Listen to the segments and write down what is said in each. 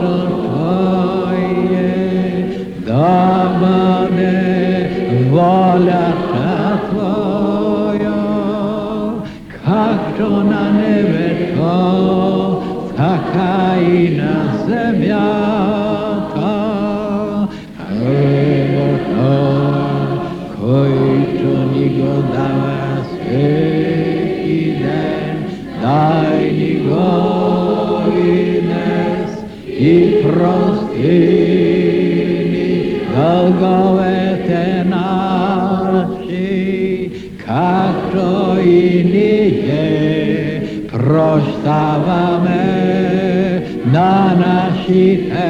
Твое, да бъде волята Твоя, както на небето, така и на земята. Хлебът, който ни го дава всеки ден, дай ни го и днес и прости ни дълговете наши, както и ние прощаваме на нашите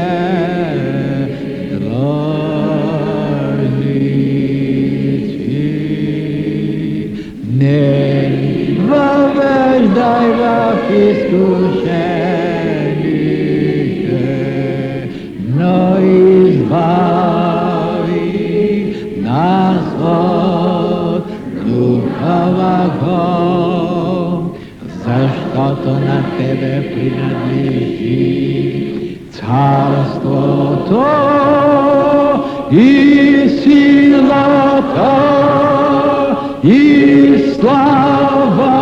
длъжници. Не въвеждай в изкушение, но избави нас от духового, защото на Тебе принадлежи царството и силата и слава